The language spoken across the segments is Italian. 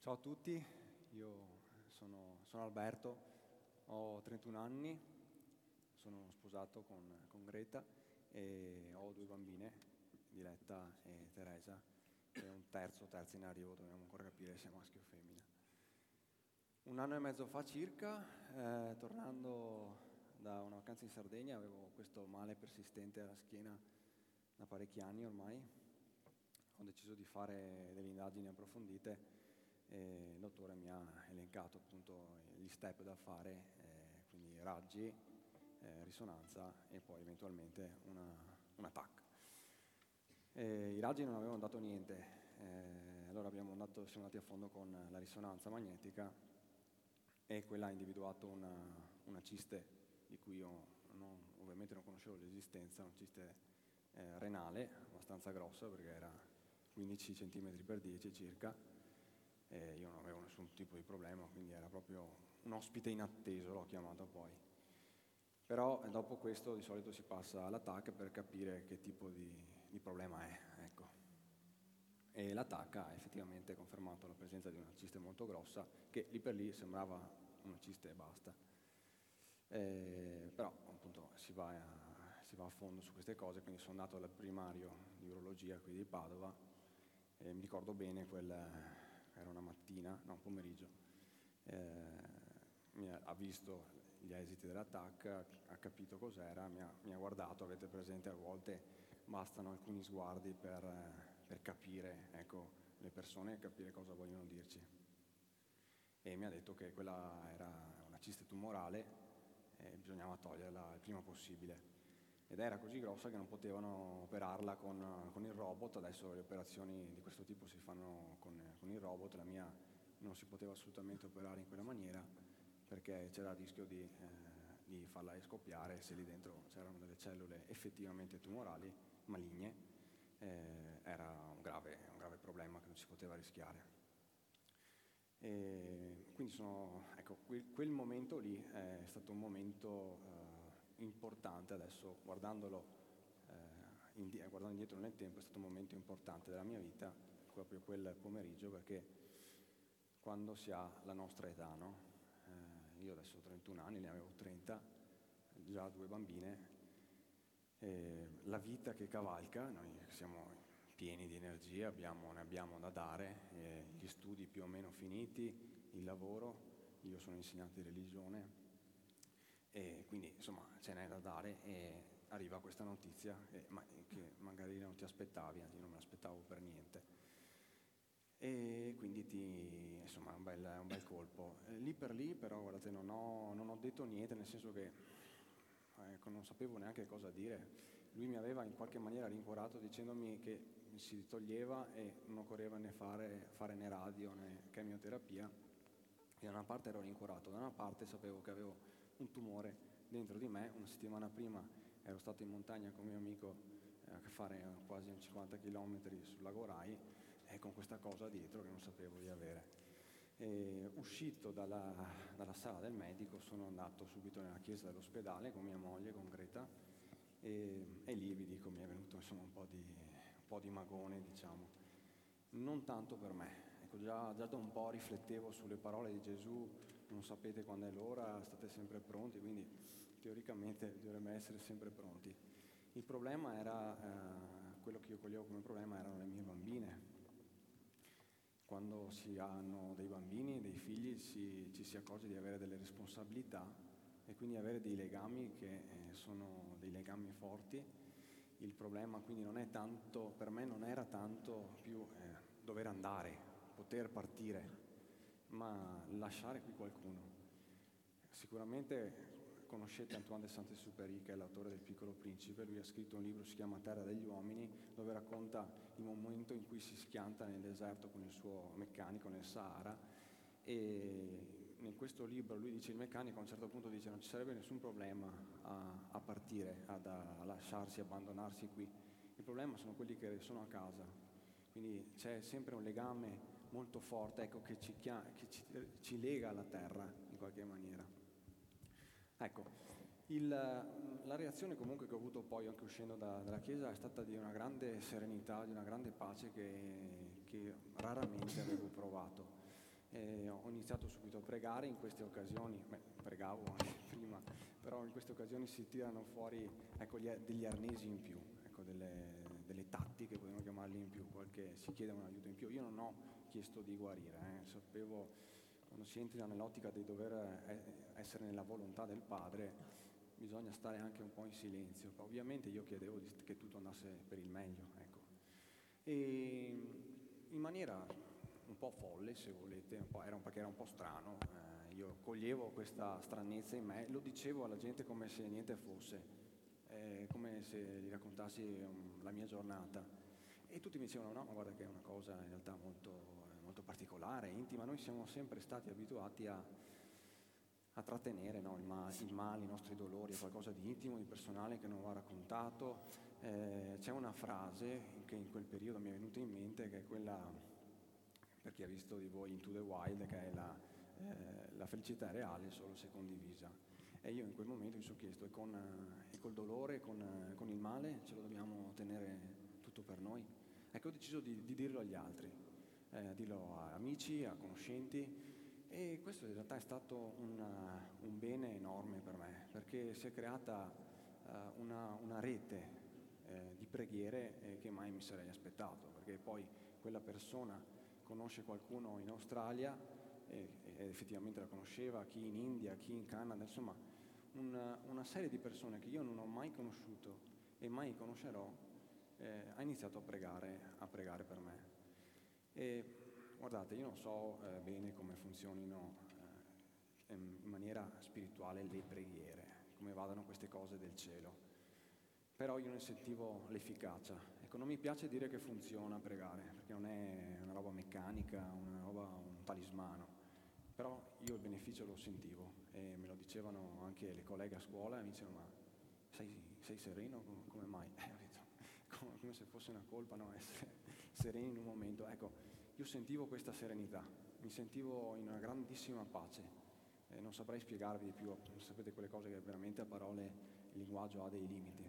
Ciao a tutti, io sono Alberto, ho 31 anni, sono sposato con Greta e ho due bambine, Diletta e Teresa, e un terzo in arrivo, dobbiamo ancora capire se è maschio o femmina. Un anno e mezzo fa circa, tornando da una vacanza in Sardegna, avevo questo male persistente alla schiena da parecchi anni ormai. Ho deciso di fare delle indagini approfondite e il dottore mi ha elencato appunto gli step da fare, quindi raggi, risonanza e poi eventualmente una TAC. I raggi non avevano dato niente, allora siamo andati a fondo con la risonanza magnetica e quella ha individuato una ciste di cui io ovviamente non conoscevo l'esistenza, una ciste renale abbastanza grossa perché era 15 cm per 10 circa. Io non avevo nessun tipo di problema, quindi era proprio un ospite inatteso, l'ho chiamato poi. Però dopo questo di solito si passa all'attacco per capire che tipo di problema è, ecco. E l'attacco ha effettivamente confermato la presenza di una ciste molto grossa, che lì per lì sembrava una ciste e basta. Però appunto si va a fondo su queste cose, quindi sono andato al primario di urologia qui di Padova e mi ricordo bene era una mattina, no, un pomeriggio, ha visto gli esiti dell'attacco, ha capito cos'era, mi ha guardato, avete presente a volte bastano alcuni sguardi per capire, ecco, le persone e capire cosa vogliono dirci. E mi ha detto che quella era una ciste tumorale e bisognava toglierla il prima possibile. Ed era così grossa che non potevano operarla con il robot. Adesso le operazioni di questo tipo si fanno con il robot, la mia non si poteva assolutamente operare in quella maniera perché c'era il rischio di farla scoppiare se lì dentro c'erano delle cellule effettivamente tumorali, maligne. Era un grave problema che non si poteva rischiare. E quindi ecco, quel momento lì è stato un momento importante adesso, guardando indietro nel tempo, è stato un momento importante della mia vita, proprio quel pomeriggio, perché quando si ha la nostra età, no? Io adesso ho 31 anni, ne avevo 30, già due bambine, la vita che cavalca, noi siamo pieni di energia, ne abbiamo da dare, gli studi più o meno finiti, il lavoro, io sono insegnante di religione e quindi insomma ce n'è da dare e arriva questa notizia che magari non ti aspettavi, anzi non me l'aspettavo per niente. E quindi insomma è un bel colpo. Lì per lì però guardate non ho detto niente, nel senso che ecco, non sapevo neanche cosa dire. Lui mi aveva in qualche maniera rincuorato dicendomi che si toglieva e non occorreva né fare né radio né chemioterapia. E da una parte ero rincuorato, da una parte sapevo che avevo un tumore dentro di me. Una settimana prima ero stato in montagna con mio amico a fare quasi 50 km sul lago Rai e con questa cosa dietro che non sapevo di avere. Uscito dalla sala del medico sono andato subito nella chiesa dell'ospedale con mia moglie, con Greta, e lì vi dico mi è venuto insomma un po' di magone, diciamo. Non tanto per me, ecco, già da un po' riflettevo sulle parole di Gesù, non sapete quando è l'ora, state sempre pronti, quindi teoricamente dovremmo essere sempre pronti. Il problema era, quello che io coglievo come problema erano le mie bambine. Quando si hanno dei bambini, dei figli, ci si accorge di avere delle responsabilità e quindi avere dei legami che sono dei legami forti. Il problema quindi non è tanto, per me non era tanto più dover andare, poter partire, ma lasciare qui qualcuno. Sicuramente conoscete Antoine de Saint-Exupéry, che è l'autore del Piccolo Principe. Lui ha scritto un libro, si chiama Terra degli uomini, dove racconta il momento in cui si schianta nel deserto con il suo meccanico nel Sahara, e in questo libro lui dice, il meccanico a un certo punto dice non ci sarebbe nessun problema a partire, a lasciarsi, abbandonarsi qui. Il problema sono quelli che sono a casa, quindi c'è sempre un legame molto forte, ecco, che ci lega alla terra in qualche maniera. Ecco, la reazione comunque che ho avuto poi anche uscendo dalla chiesa è stata di una grande serenità, di una grande pace che raramente avevo provato. Ho iniziato subito a pregare in queste occasioni, pregavo anche prima, però in queste occasioni si tirano fuori, ecco, degli arnesi in più, ecco, delle tattiche, potremmo chiamarli in più, si chiede un aiuto in più. Io non ho chiesto di guarire, sapevo, quando si entra nell'ottica di dover essere nella volontà del Padre, bisogna stare anche un po' in silenzio. Ovviamente io chiedevo che tutto andasse per il meglio, ecco. E in maniera un po' folle, se volete, perché era un po' strano, io coglievo questa stranezza in me, lo dicevo alla gente come se niente fosse, come se gli raccontassi la mia giornata, e tutti mi dicevano: no, ma guarda che è una cosa in realtà molto particolare, intima. Noi siamo sempre stati abituati a trattenere, no, il male, i nostri dolori, è qualcosa di intimo, di personale che non va raccontato. C'è una frase che in quel periodo mi è venuta in mente, che è quella, per chi ha visto di voi Into the Wild, che è la felicità è reale solo se condivisa. E io in quel momento mi sono chiesto: e col dolore, con il male, ce lo dobbiamo tenere tutto per noi? Ecco, ho deciso di dirlo agli altri, dirlo a amici, a conoscenti, e questo in realtà è stato un bene enorme per me, perché si è creata una rete di preghiere che mai mi sarei aspettato, perché poi quella persona conosce qualcuno in Australia ed effettivamente la conosceva, chi in India, chi in Canada, insomma una serie di persone che io non ho mai conosciuto e mai conoscerò, ha iniziato a pregare per me. E guardate, io non so bene come funzionino in maniera spirituale le preghiere, come vadano queste cose del cielo, però io ne sentivo l'efficacia. Ecco, non mi piace dire che funziona pregare, perché non è una roba meccanica, un talismano, però io il beneficio lo sentivo, e me lo dicevano anche le colleghe a scuola, e mi dicevano: ma sei sereno? Come mai? Ho detto, come se fosse una colpa, no, essere sereni in un momento. Ecco, io sentivo questa serenità, mi sentivo in una grandissima pace, non saprei spiegarvi di più, sapete quelle cose che veramente a parole il linguaggio ha dei limiti.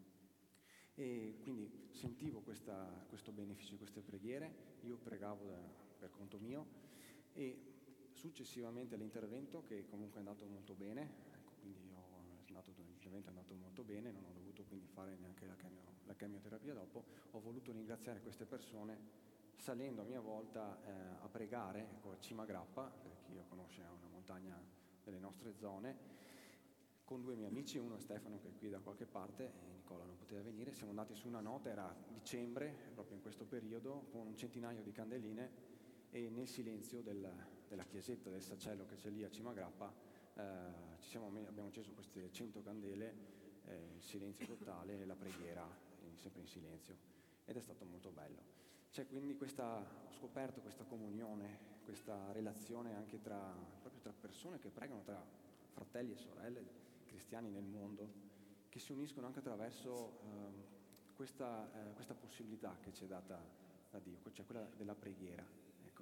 E quindi sentivo questo beneficio di queste preghiere, io pregavo per conto mio, e successivamente all'intervento, che comunque è andato molto bene, ecco, quindi l'intervento è andato molto bene, non ho dovuto quindi fare neanche la chemioterapia dopo, ho voluto ringraziare queste persone salendo a mia volta a pregare, ecco, a Cima Grappa, per chi lo conosce, è una montagna delle nostre zone, con due miei amici, uno è Stefano che è qui da qualche parte, e Nicola non poteva venire. Siamo andati su una nota, era dicembre, proprio in questo periodo, con un centinaio di candeline, e nel silenzio della chiesetta del Sacello che c'è lì a Cima Grappa, abbiamo acceso queste 100 candele, il silenzio totale e la preghiera, sempre in silenzio, ed è stato molto bello. C'è quindi ho scoperto questa comunione, questa relazione anche proprio tra persone che pregano, tra fratelli e sorelle cristiani nel mondo, che si uniscono anche attraverso questa possibilità che ci è data da Dio, cioè quella della preghiera. Ecco.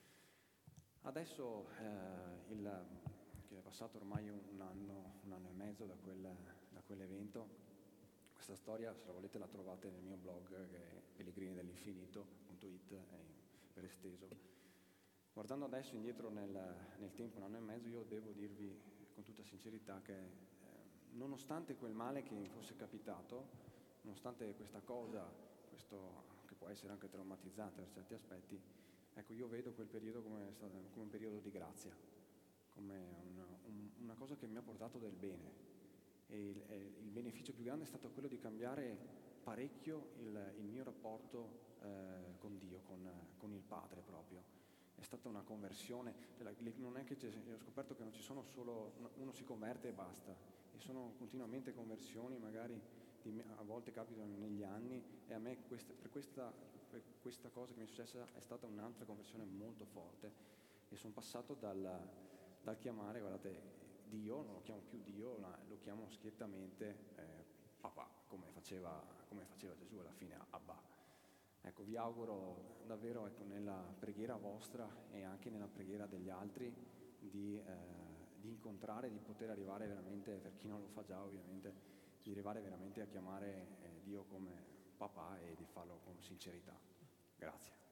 Adesso che è passato ormai un anno e mezzo da quell'evento, questa storia, se la volete, la trovate nel mio blog, che è pellegrinidell'infinito.it, per esteso. Guardando adesso indietro nel tempo, un anno e mezzo, io devo dirvi con tutta sincerità che nonostante quel male che mi fosse capitato, nonostante questa cosa, questo che può essere anche traumatizzante per certi aspetti, ecco, io vedo quel periodo come un periodo di grazia, come una cosa che mi ha portato del bene, e il beneficio più grande è stato quello di cambiare parecchio il mio rapporto con Dio, con il Padre proprio. È stata una conversione, non è che ho scoperto che non ci sono solo, uno si converte e basta, e sono continuamente conversioni, magari a volte capitano negli anni, e a me per questa cosa che mi è successa è stata un'altra conversione molto forte, e sono passato dal chiamare, guardate, Dio, non lo chiamo più Dio, lo chiamo schiettamente papà, come faceva Gesù alla fine, Abba. Ecco, vi auguro davvero, ecco, nella preghiera vostra e anche nella preghiera degli altri di incontrare, di poter arrivare veramente, per chi non lo fa già ovviamente, di arrivare veramente a chiamare Dio come papà, e di farlo con sincerità. Grazie.